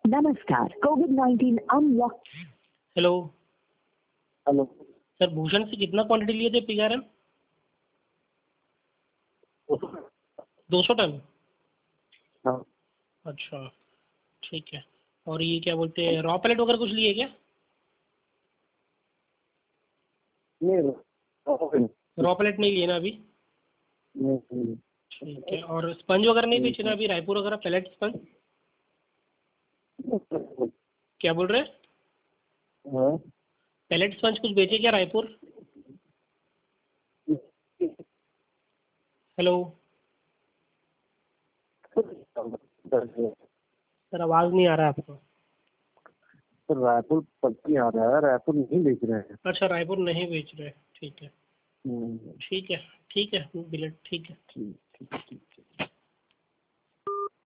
नमस्कार, कोविड-19 unlock. Hello hello sir, Bhushan से कितना क्वांटिटी लिए थे पीआरएम? 200 टन। हाँ अच्छा, ठीक है। और ये क्या बोलते हैं, रॉ पैलेट वगैरह कुछ लिए क्या? नहीं रॉ पैलेट नहीं लिए ना अभी? नहीं ठीक है। और स्पंज वगैरह नहीं बेचे ना अभी, रायपुर वगैरह पैलेट स्पंज? क्या बोल रहे हैं? हाँ पैलेट स्पंज कुछ बेचे क्या रायपुर? हेलो सर, आवाज़ नहीं आ रहा है आपको। तो रायपुर पत्ती आ रहा है, रायपुर नहीं बेच रहे हैं। अच्छा, रायपुर नहीं बेच रहे, ठीक है। हम्म, ठीक है, ठीक है, बिलेट ठीक है। ठीक ठीक।